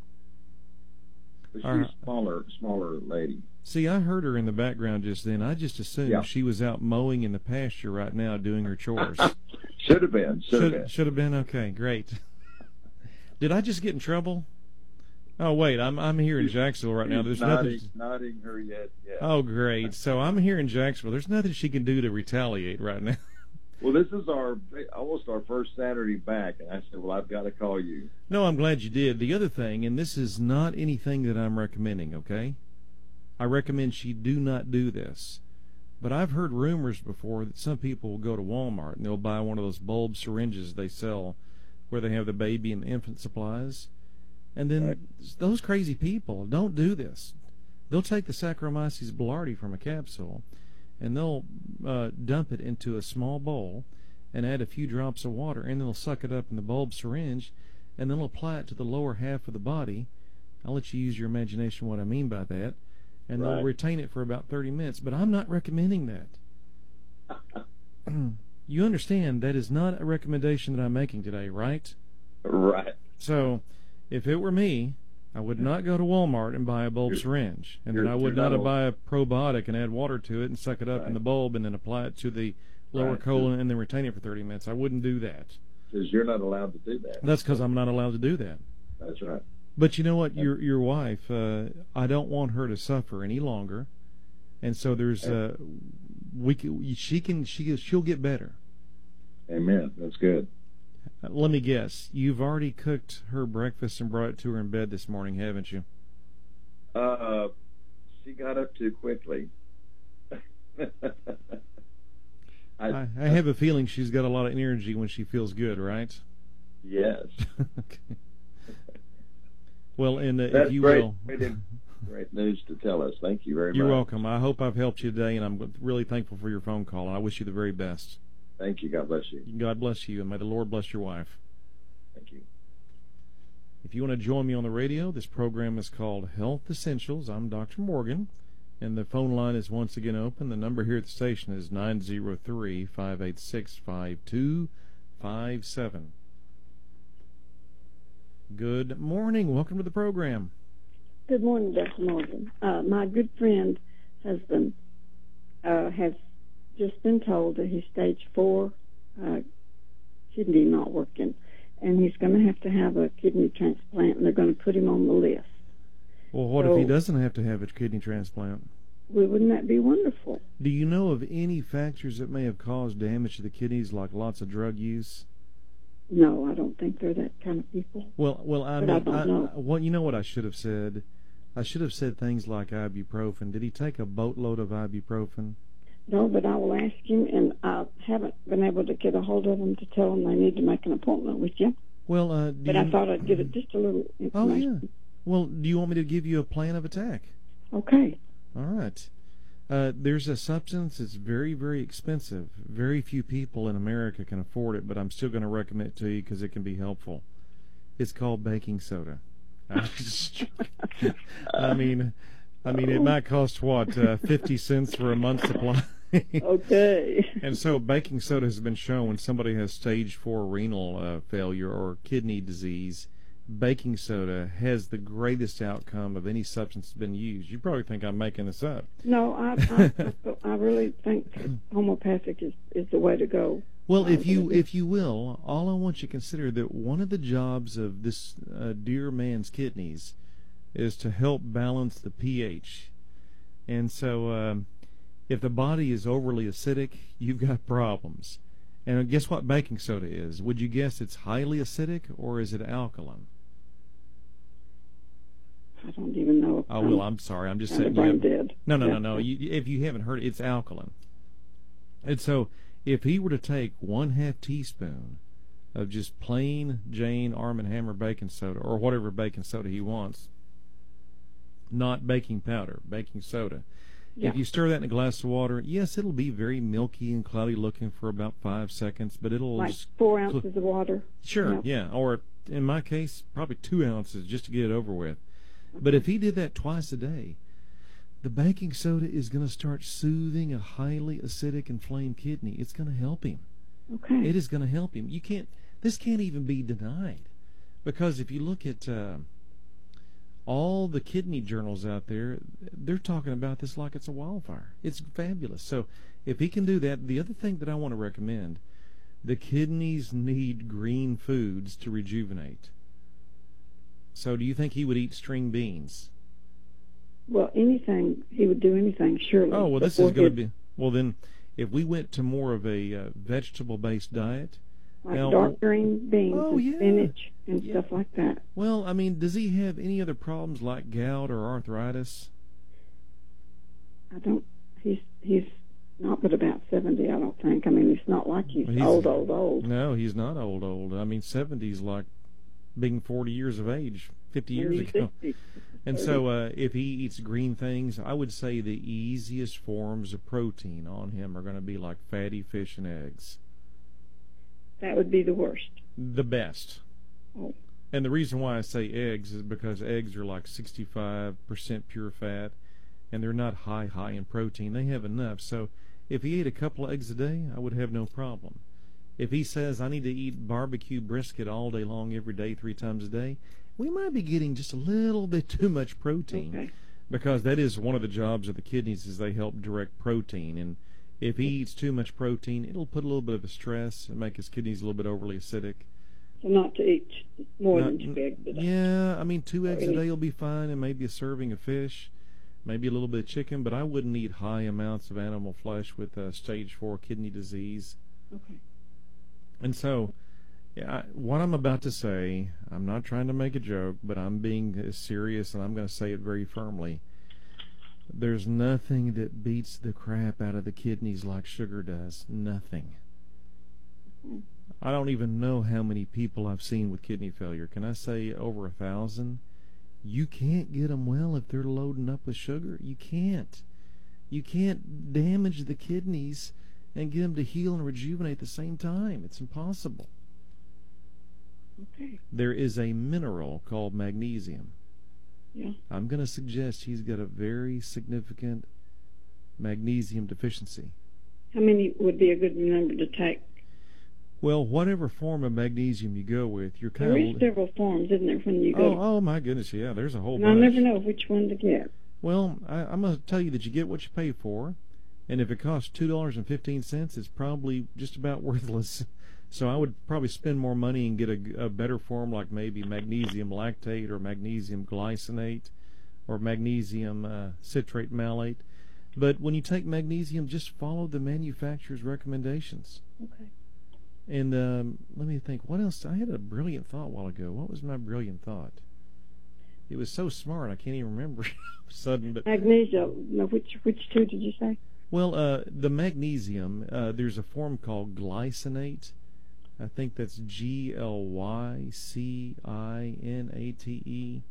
But she's Uh, a smaller, smaller lady. See, I heard her in the background just then. I just assumed Yeah. she was out mowing in the pasture right now doing her chores. Should have been. Should have been. Should should have been okay. Great. Did I just get in trouble? Oh wait, I'm I'm here in Jacksonville right now. There's nodding, nothing. nodding her yet. Yeah. Oh great. So I'm here in Jacksonville. There's nothing she can do to retaliate right now. Well, this is our almost our first Saturday back, and I said, "Well, I've got to call you." No, I'm glad you did. The other thing, and this is not anything that I'm recommending, okay? I recommend she do not do this. But I've heard rumors before that some people will go to Walmart and they'll buy one of those bulb syringes they sell where they have the baby and infant supplies. And then Right. those crazy people don't do this. They'll take the Saccharomyces boulardii from a capsule, and they'll uh, dump it into a small bowl and add a few drops of water, and they'll suck it up in the bulb syringe, and they'll apply it to the lower half of the body. I'll let you use your imagination what I mean by that. And Right. they'll retain it for about thirty minutes. But I'm not recommending that. You understand that is not a recommendation that I'm making today, right? Right. So, if it were me, I would not go to Walmart and buy a bulb You're- syringe, and then you're- I would you're not not buy a probiotic and add water to it and suck it up in Right. the bulb and then apply it to the lower Right. colon and then retain it for thirty minutes. I wouldn't do that. Because you're not allowed to do that. That's because I'm not allowed to do that. That's right. But you know what? Your your wife, uh, I don't want her to suffer any longer, and so there's uh, we can, she can she she'll get better. Amen. That's good. Uh, let me guess. You've already cooked her breakfast and brought it to her in bed this morning, haven't you? Uh, she got up too quickly. I, I, I have a feeling she's got a lot of energy when she feels good, right? yes. Okay. Well, and uh, That's if you great. will, Great, great news to tell us. Thank you very you're much. welcome. I hope I've helped you today, and I'm really thankful for your phone call, and I wish you the very best. Thank you. God bless you. God bless you, and may the Lord bless your wife. Thank you. If you want to join me on the radio, this program is called Health Essentials. I'm Doctor Morgan, and the phone line is once again open. The number here at the station is nine zero three, five eight six, five two five seven. Good morning. Welcome to the program. Good morning, Doctor Morgan. Uh, my good friend husband uh, has just been told that he's stage four uh, kidney not working, and he's going to have to have a kidney transplant, and they're going to put him on the list. Well, what So- if he doesn't have to have a kidney transplant? Well, wouldn't that be wonderful? Do you know of any factors that may have caused damage to the kidneys, like lots of drug use? No, I don't think they're that kind of people. Well, well, I But mean, I don't know. Well, you know what I should have said? I should have said things like ibuprofen. Did he take a boatload of ibuprofen? No, but I will ask him, and I haven't been able to get a hold of them to tell them they need to make an appointment with you. Well, uh, do But you, I thought I'd give it just a little Oh, information. yeah. Well, do you want me to give you a plan of attack? Okay. All right. Uh, there's a substance that's very, very expensive. Very few people in America can afford it, but I'm still going to recommend it to you because it can be helpful. It's called baking soda. I just- I mean, I mean, it might cost what uh, fifty cents for a month's supply. Okay. And so, baking soda has been shown when somebody has stage four renal uh, failure or kidney disease. Baking soda has the greatest outcome of any substance that's been used. You probably think I'm making this up. No, I, I, I really think homeopathic is, is the way to go. Well, if you if you will, all I want you to consider that one of the jobs of this uh, dear man's kidneys is to help balance the pH. And so, um, if the body is overly acidic, you've got problems. And guess what baking soda is? Would you guess it's highly acidic or is it alkaline? I don't even know. Oh, well, I'm sorry. I'm just kind saying. of You brain have, dead. no, no, no, Yeah. no. You, if you haven't heard it, it's alkaline. And so, if he were to take one half teaspoon of just plain Jane Arm and Hammer baking soda, or whatever baking soda he wants, not baking powder, baking soda. Yeah. If you stir that in a glass of water, yes, it'll be very milky and cloudy looking for about five seconds, but it'll Like just four ounces of water. Sure, Yeah. yeah. Or in my case, probably two ounces just to get it over with. But if he did that twice a day, the baking soda is going to start soothing a highly acidic, inflamed kidney. It's going to help him. Okay. It is going to help him. You can't. This can't even be denied, because if you look at uh, all the kidney journals out there, they're talking about this like it's a wildfire. It's fabulous. So if he can do that, the other thing that I want to recommend, the kidneys need green foods to rejuvenate. So do you think he would eat string beans? Well, anything, he would do anything, surely. Oh, well, this is before going to he'd- be... Well, then, if we went to more of a uh, vegetable-based diet... Like now, dark green beans Oh, and yeah. spinach and Yeah. stuff like that. Well, I mean, does he have any other problems like gout or arthritis? I don't, he's, he's not but about seventy, I don't think. I mean, it's not like he's, He's- old, old, old. No, he's not old, old. I mean, seventy's like being forty years of age, fifty years Maybe ago. sixty. And so uh, if he eats green things, I would say the easiest forms of protein on him are going to be like fatty fish and eggs. That would be the worst. The best. Oh. And the reason why I say eggs is because eggs are like sixty-five percent pure fat, and they're not high, high in protein. They have enough. So if he ate a couple of eggs a day, I would have no problem. If he says, I need to eat barbecue brisket all day long, every day, three times a day, we might be getting just a little bit too much protein. Okay. Because that is one of the jobs of the kidneys, is they help direct protein. And if he eats too much protein, it'll put a little bit of a stress and make his kidneys a little bit overly acidic. So not to eat more Not- than two eggs a day. Yeah, I mean, two eggs a any- day will be fine, and maybe a serving of fish, maybe a little bit of chicken, but I wouldn't eat high amounts of animal flesh with uh, stage four kidney disease. Okay. And so, yeah, I, what I'm about to say, I'm not trying to make a joke, but I'm being uh, serious, and I'm going to say it very firmly. There's nothing that beats the crap out of the kidneys like sugar does. Nothing. Mhm. I don't even know how many people I've seen with kidney failure. Can I say over a thousand? You can't get them well if they're loading up with sugar. You can't. You can't damage the kidneys and get them to heal and rejuvenate at the same time. It's impossible. Okay. There is a mineral called magnesium. Yeah. I'm going to suggest he's got a very significant magnesium deficiency. How many would be a good number to take? Well, whatever form of magnesium you go with, you're kind There is of... several forms, isn't there, when you go Oh, to... oh my goodness, yeah, there's a whole And I bunch. never know which one to get. Well, I, I'm going to tell you that you get what you pay for, and if it costs two dollars and fifteen cents, it's probably just about worthless. So I would probably spend more money and get a, a better form, like maybe magnesium lactate or magnesium glycinate or magnesium uh, citrate malate. But when you take magnesium, just follow the manufacturer's recommendations. Okay. And um, let me think, what else? I had a brilliant thought a while ago. What was my brilliant thought? It was so smart, I can't even remember. Sudden, but Magnesium. No, which which two did you say? well, uh, the magnesium. Uh, there's a form called glycinate. I think that's G L Y C I N A T E.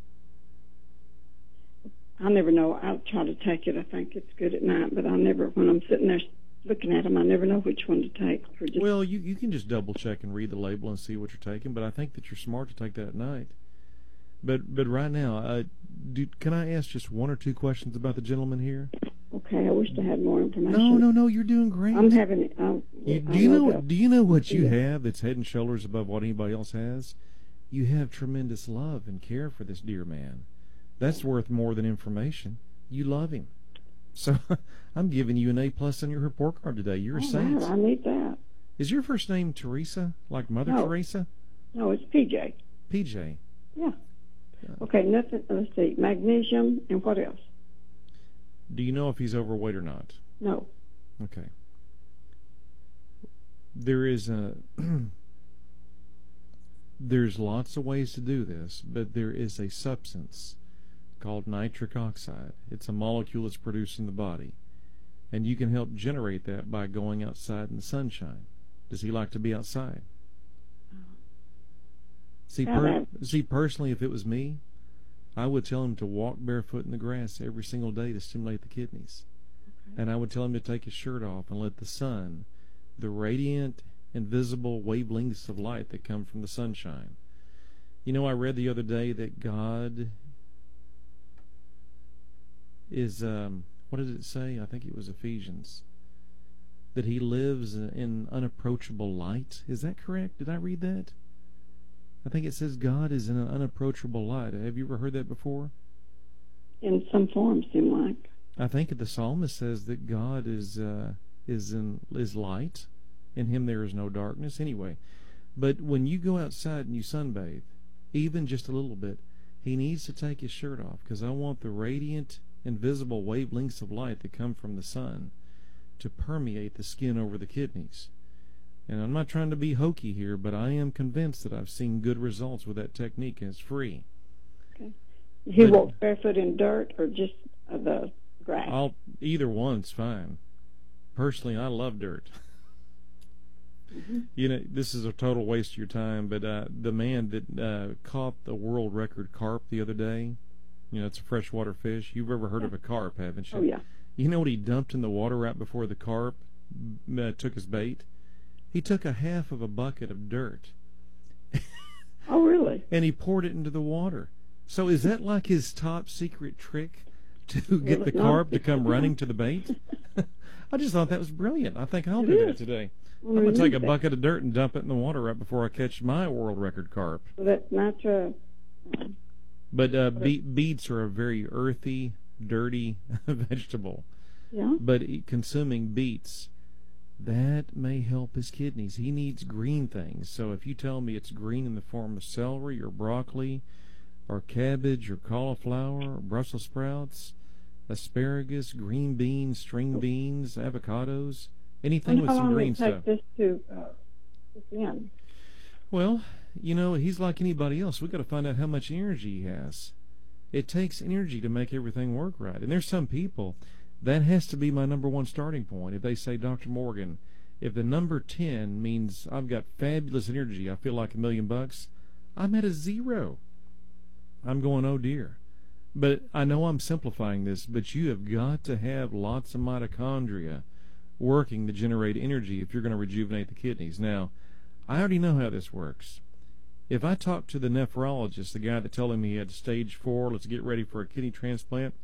I never know. I'll try to take it. I think it's good at night, but I never, when I'm sitting there looking at them, I never know which one to take. For just, Well, you you can just double check and read the label and see what you're taking. But I think that you're smart to take that at night. But but right now, uh, do, can I ask just one or two questions about the gentleman here? okay, I wish I had more information. No, no, no. You're doing great. I'm having. Um, You, I do you know? that. Do you know what you Yeah. have that's head and shoulders above what anybody else has? You have tremendous love and care for this dear man. That's worth more than information. You love him. So I'm giving you an A plus on your report card today. You're a All saint. right, I need that. Is your first name Teresa, like Mother No. Teresa? No, it's P J. P J. Yeah. Okay, nothing. Let's see. Magnesium and what else? Do you know if he's overweight or not? No. Okay. There is a there's lots of ways to do this, but there is a substance called nitric oxide. It's a molecule that's produced in the body, and you can help generate that by going outside in the sunshine. Does he like to be outside? See, Yeah, per- that- see, personally, if it was me, I would tell him to walk barefoot in the grass every single day to stimulate the kidneys. Okay. And I would tell him to take his shirt off and let the sun, the radiant, invisible wavelengths of light that come from the sunshine. You know, I read the other day that God is, um, what did it say? I think it was Ephesians. That he lives in unapproachable light. Is that correct? Did I read that? I think it says God is in an unapproachable light. Have you ever heard that before? In some form, seem like. I think the psalmist says that God is uh, is in is light. In him there is no darkness. Anyway, but when you go outside and you sunbathe, even just a little bit, he needs to take his shirt off, because I want the radiant, invisible wavelengths of light that come from the sun to permeate the skin over the kidneys. And I'm not trying to be hokey here, but I am convinced that I've seen good results with that technique, and it's free. Okay. He But- walks barefoot in dirt or just uh, the grass? I'll either one's fine. personally, I love dirt. Mm-hmm. You know, this is a total waste of your time, but uh, the man that uh, caught the world record carp the other day, you know, it's a freshwater fish. You've ever heard Yeah. of a carp, haven't you? Oh, yeah. You know what he dumped in the water right before the carp uh, took his bait? He took a half of a bucket of dirt. Oh, really? And he poured it into the water. So is that like his top secret trick to get Well, the no. carp to come running to the bait? I just thought that was brilliant. I think I'll It do that is. today. Well, I'm going to we take a need that. bucket of dirt and dump it in the water right before I catch my world record carp. So that's not uh, um, But uh, be- beets are a very earthy, dirty vegetable. yeah. But e- consuming beets, that may help his kidneys. He needs green things. So if you tell me it's green in the form of celery or broccoli or cabbage or cauliflower or Brussels sprouts, asparagus, green beans, string beans, avocados, anything And with how some long green it take stuff. this to uh, kick in? Well, you know, he's like anybody else. We've got to find out how much energy he has. It takes energy to make everything work right. And there's some people, that has to be my number one starting point. If they say, Doctor Morgan, if the number ten means I've got fabulous energy, I feel like a million bucks, I'm at a zero. I'm going, oh dear. But I know I'm simplifying this, but you have got to have lots of mitochondria working to generate energy if you're going to rejuvenate the kidneys. Now, I already know how this works. If I talk to the nephrologist, the guy that told him he had stage four, let's get ready for a kidney transplant,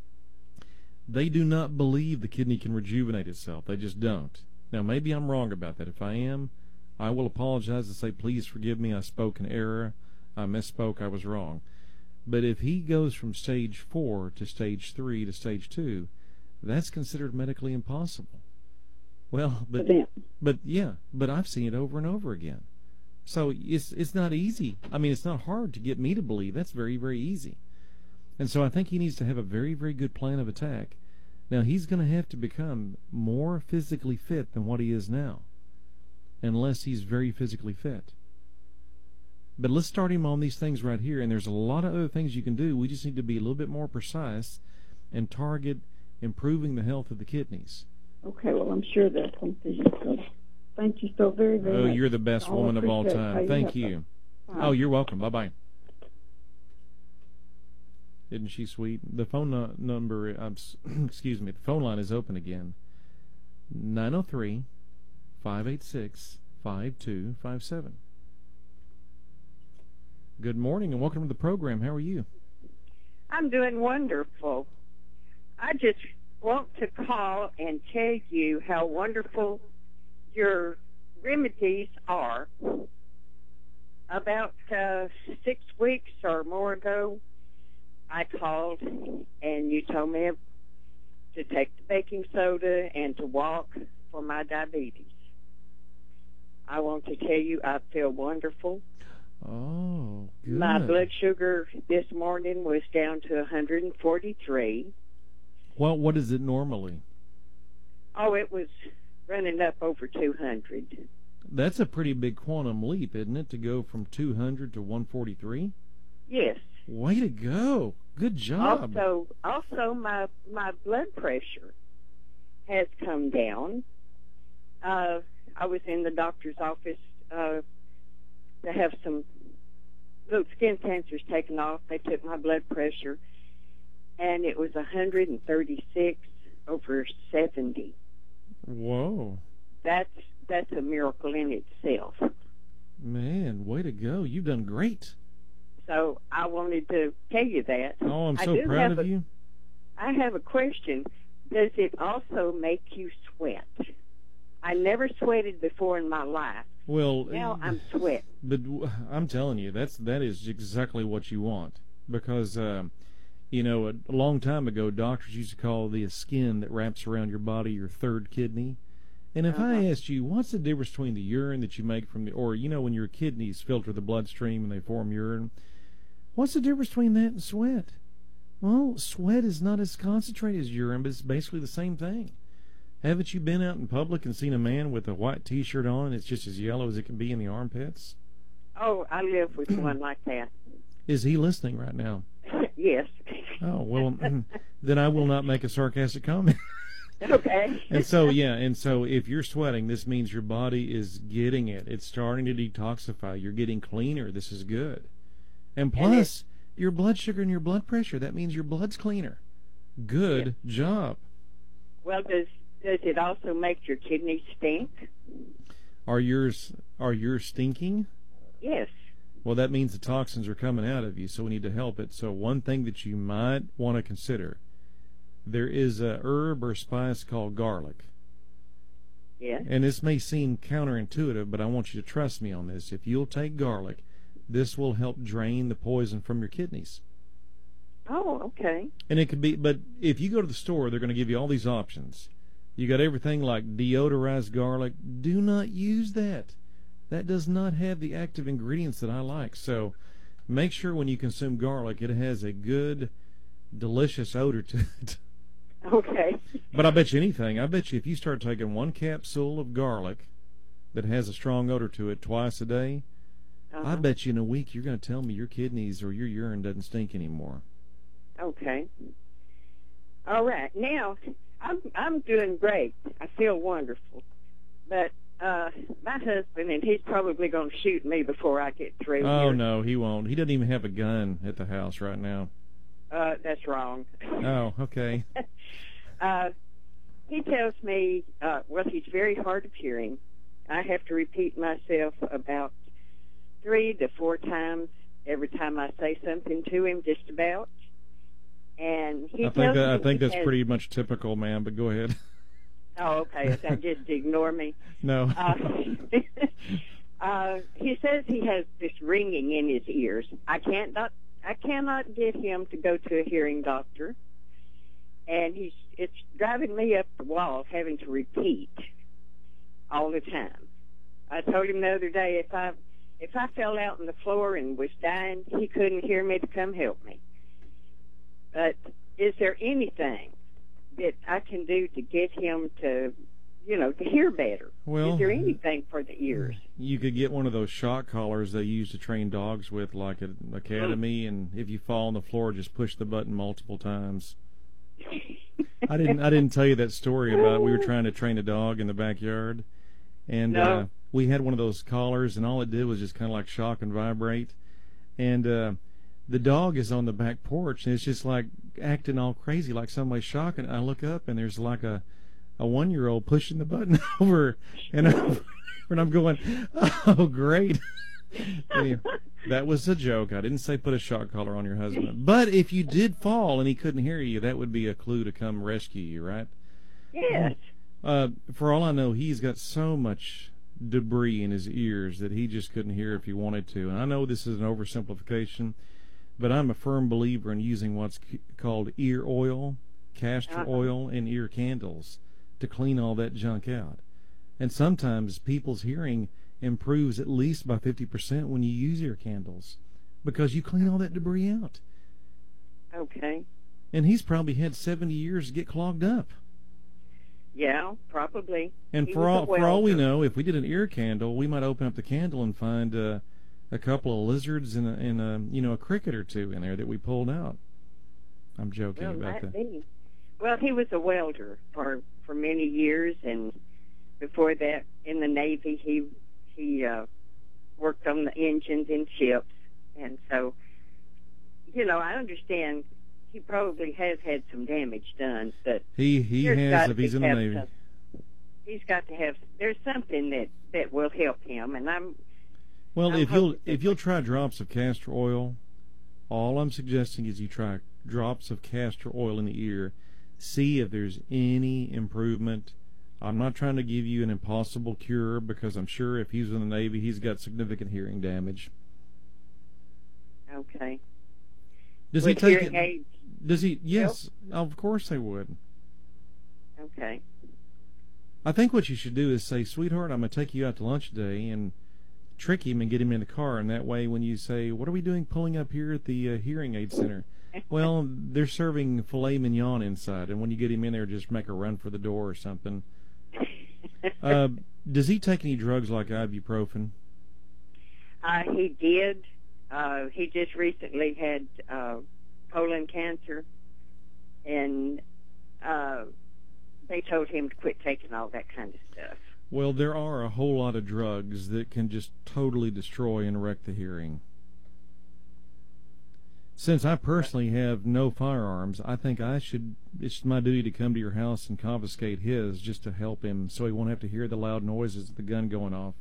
they do not believe the kidney can rejuvenate itself. They just don't. Now, maybe I'm wrong about that. If I am, I will apologize and say, please forgive me. I spoke in error. I misspoke. I was wrong. But if he goes from stage four to stage three to stage two, that's considered medically impossible. Well, but For them. but yeah, but I've seen it over and over again. So it's it's not easy. I mean, it's not hard to get me to believe. That's very, very easy. And so I think he needs to have a very, very good plan of attack. Now, he's going to have to become more physically fit than what he is now, unless he's very physically fit. But let's start him on these things right here, and there's a lot of other things you can do. We just need to be a little bit more precise and target improving the health of the kidneys. Okay, well, I'm sure that's something. So thank you so very, very Oh, much. you're the best I'll woman of all appreciate how time. you Thank help you. us. Bye. Oh, you're welcome. Bye-bye. Isn't she sweet? The phone no- number, um, excuse me, the phone line is open again. nine oh three, five eight six, five two five seven. Good morning and welcome to the program. How are you? I'm doing wonderful. I just want to call and tell you how wonderful your remedies are. About uh, six weeks or more ago, I called and you told me to take the baking soda and to walk for my diabetes. I want to tell you I feel wonderful. Oh, good. My blood sugar this morning was down to one hundred forty-three. Well, what is it normally? Oh, it was running up over two hundred. That's a pretty big quantum leap, isn't it, to go from two hundred to one forty-three? Yes. Way to go. Good job. Also, also my my blood pressure has come down. Uh, I was in the doctor's office uh, to have some little skin cancers taken off. They took my blood pressure, and it was one hundred thirty-six over seventy. Whoa. That's that's a miracle in itself. Man, way to go. You've done great. So I wanted to tell you that. Oh, I'm I so do proud have of a- you. I have a question. Does it also make you sweat? I never sweated before in my life. Well, Now I'm sweating. but w- I'm telling you, that's that is exactly what you want, because uh, you know, a, a long time ago, doctors used to call the skin that wraps around your body your third kidney. And if I Uh-huh. asked you, what's the difference between the urine that you make from the, or you know, when your kidneys filter the bloodstream and they form urine, what's the difference between that and sweat? Well, sweat is not as concentrated as urine, but it's basically the same thing. Haven't you been out in public and seen a man with a white T-shirt on and it's just as yellow as it can be in the armpits? Oh, I live with one like that. Is he listening right now? Yes. Oh, well, then I will not make a sarcastic comment. Okay. And so, yeah, and so if you're sweating, this means your body is getting it. It's starting to detoxify. You're getting cleaner. This is good. And plus, and your blood sugar and your blood pressure, that means your blood's cleaner. Good yes. job. Well, does does it also make your kidneys stink? Are yours are yours stinking? Yes. Well, that means the toxins are coming out of you, so we need to help it. So one thing that you might want to consider, there is a herb or spice called garlic. Yes. And this may seem counterintuitive, but I want you to trust me on this. If you'll take garlic, this will help drain the poison from your kidneys. Oh, okay. And it could be, but if you go to the store, they're going to give you all these options. You got everything like deodorized garlic. Do not use that. That does not have the active ingredients that I like. So make sure when you consume garlic, it has a good, delicious odor to it. Okay. But I bet you anything. I bet you if you start taking one capsule of garlic that has a strong odor to it twice a day, uh-huh. I bet you in a week you're going to tell me your kidneys or your urine doesn't stink anymore. Okay. All right. Now, I'm I'm doing great. I feel wonderful. But uh, my husband, and he's probably going to shoot me before I get through. Oh, here. no, he won't. He doesn't even have a gun at the house right now. Uh, that's wrong. Oh, okay. uh, he tells me, uh, well, he's very hard of hearing. I have to repeat myself about three to four times every time I say something to him, just about. And he I think tells that, me I think he that's has, pretty much typical, ma'am, but go ahead. Oh, okay. So just ignore me. No. Uh, uh, he says he has this ringing in his ears. I can't not, I cannot get him to go to a hearing doctor, and he's it's driving me up the wall, having to repeat all the time. I told him the other day if I if I fell out on the floor and was dying, he couldn't hear me to come help me. But is there anything that I can do to get him to, you know, to hear better? Well, is there anything for the ears? You could get one of those shock collars they use to train dogs with, like at an academy, and if you fall on the floor, just push the button multiple times. I didn't. I didn't tell you that story about we were trying to train a dog in the backyard, and No. uh, we had one of those collars, and all it did was just kind of like shock and vibrate, and uh, the dog is on the back porch, and it's just like acting all crazy, like somebody's shocking. I look up, and there's like a a one-year-old pushing the button over and over, and I'm going, oh, great. Anyway, that was a joke. I didn't say put a shock collar on your husband. But if you did fall and he couldn't hear you, that would be a clue to come rescue you, right? Yes. Uh, for all I know, he's got so much debris in his ears that he just couldn't hear if he wanted to. And I know this is an oversimplification, but I'm a firm believer in using what's c- called ear oil, castor Uh-huh. oil, and ear candles to clean all that junk out. And sometimes people's hearing improves at least by fifty percent when you use ear candles because you clean all that debris out. Okay. And he's probably had seventy years to get clogged up. Yeah, probably. And He for was a all for all we welder. know, if we did an ear candle, we might open up the candle and find uh, a couple of lizards and a, and a you know a cricket or two in there that we pulled out. I'm joking Well, about might that. be. Well, he was a welder for for many years, and before that, in the Navy, he he uh, worked on the engines in ships, and so you know, I understand he probably has had some damage done, but He he there's has got if to he's in the have Navy. some- he's got to have. There's something that that will help him, and I'm. Well, I'm if you'll hoping that- if you'll try drops of castor oil, all I'm suggesting is you try drops of castor oil in the ear. See if there's any improvement. I'm not trying to give you an impossible cure because I'm sure if he's in the Navy, he's got significant hearing damage. Okay. Does Would he take hearing it? aids? Does he? Yes, of course they would. Okay. I think what you should do is say, sweetheart, I'm going to take you out to lunch today and trick him and get him in the car. And that way when you say, what are we doing pulling up here at the uh, hearing aid center? Well, they're serving filet mignon inside. And when you get him in there, just make a run for the door or something. Uh, does he take any drugs like ibuprofen? Uh, he did. Uh, he just recently had uh, colon cancer, and uh, they told him to quit taking all that kind of stuff. Well, there are a whole lot of drugs that can just totally destroy and wreck the hearing. Since I personally have no firearms, I think I should, it's my duty to come to your house and confiscate his just to help him so he won't have to hear the loud noises of the gun going off.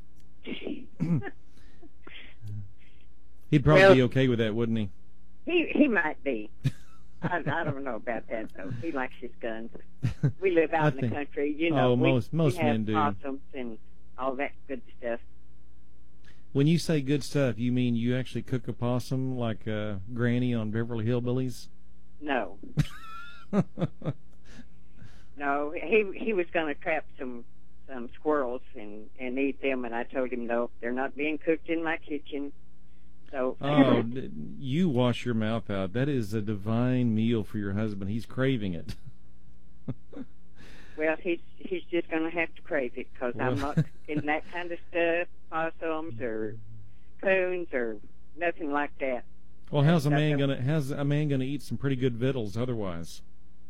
He'd probably Well, be okay with that, wouldn't he? He he might be. I, I don't know about that, though. He likes his guns. We live out I in think- the country. You know, oh, we, most- most we have men do. possums and all that good stuff. When you say good stuff, you mean you actually cook a possum like uh, Granny on Beverly Hillbillies? No. No, he he was going to trap some some squirrels and and eat them, and I told him no, they're not being cooked in my kitchen. So Oh, d- you wash your mouth out. That is a divine meal for your husband. He's craving it. well, he's he's just going to have to crave it because I'm Well- not in that kind of stuff, possums or coons or nothing like that. Well, how's a That's man a- gonna how's a man gonna eat some pretty good victuals otherwise?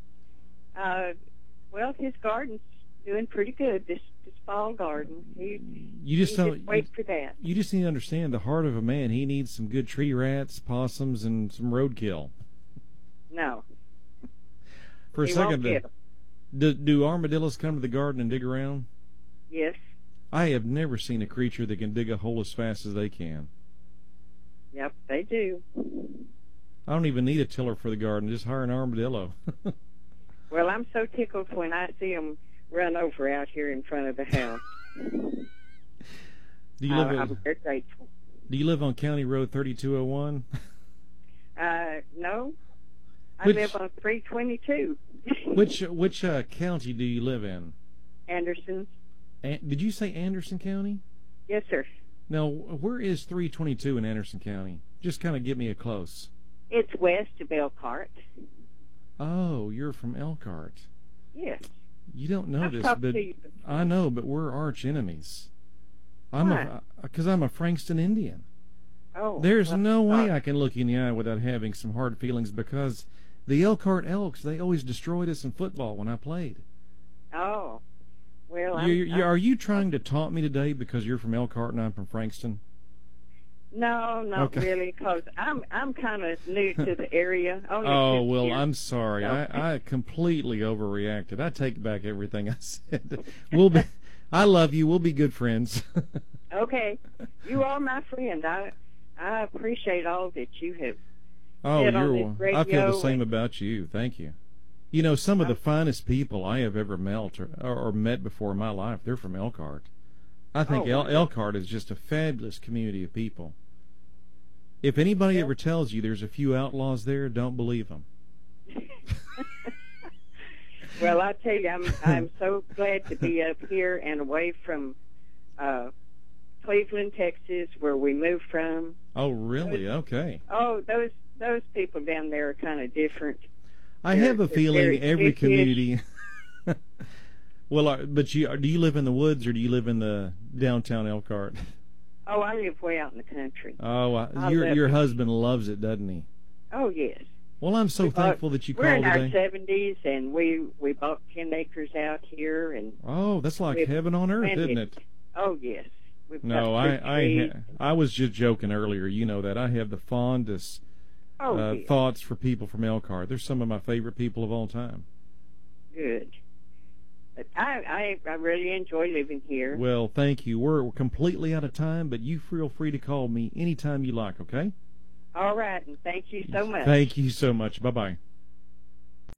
Uh, well, his garden's doing pretty good this this fall garden. He You just he don't. just wait for that. You just need to understand the heart of a man. He needs some good tree rats, possums, and some roadkill. No, For a he second, won't get 'em. do, do armadillos come to the garden and dig around? Yes. I have never seen a creature that can dig a hole as fast as they can. Yep, they do. I don't even need a tiller for the garden. Just hire an armadillo. Well, I'm so tickled when I see them run over out here in front of the house. Do you live? I, at- I'm very grateful. do you live on County Road thirty-two oh one? Uh, no, I Which- live on three twenty-two. Which which uh, county do you live in? Anderson? An- did you say Anderson County? Yes, sir. Now, where is three twenty-two in Anderson County? Just kind of give me a close. It's west of Elkhart. Oh, you're from Elkhart. Yes. You don't know I've this, talked but to you. I know, but we're arch enemies. I'm Why? a because I'm a Frankston Indian. Oh, There's well, no way uh, I can look you in the eye without having some hard feelings because the Elkhart Elks, they always destroyed us in football when I played. Oh, well, I'm, You, you, I'm- are you trying to taunt me today because you're from Elkhart and I'm from Frankston? no, not Okay. really, because I'm I'm kind of new to the area. Only Oh, fifty well, years. I'm sorry. No. I, I completely overreacted. I take back everything I said. We'll be, I love you. We'll be good friends. Okay, you are my friend. I I appreciate all that you have. Oh, Said on you're. this wel- I feel radio the same and- about you. Thank you. You know, some of the finest people I have ever met or, or met before in my life, they're from Elkhart. I think Oh, El- wow. Elkhart is just a fabulous community of people. If anybody Yeah. ever tells you there's a few outlaws there, don't believe them. Well, I tell you, I'm I'm so glad to be up here and away from uh, Cleveland, Texas, where we moved from. Oh, really? Okay. Oh, those those people down there are kind of different. I They're- have a they're feeling very every hippie-ish. community. Well, uh, but you do you live in the woods or do you live in the downtown Elkhart? Oh, I live way out in the country. Oh, uh, I your love your it. husband loves it, doesn't he? Oh, yes. Well, I'm so We bought- thankful that you We're in called our today. seventies, and we we bought ten acres out here, and Oh, that's like We've heaven on earth, planted- isn't it? oh yes, we've No, got I fruit I trees. ha- I was just joking earlier. You know that I have the fondest oh uh, yes. thoughts for people from Elkhart. They're some of my favorite people of all time. Good. But I, I I really enjoy living here. Well, thank you. We're, we're completely out of time, but you feel free to call me anytime you like. Okay? All right, and thank you so much. Thank you so much. Bye bye.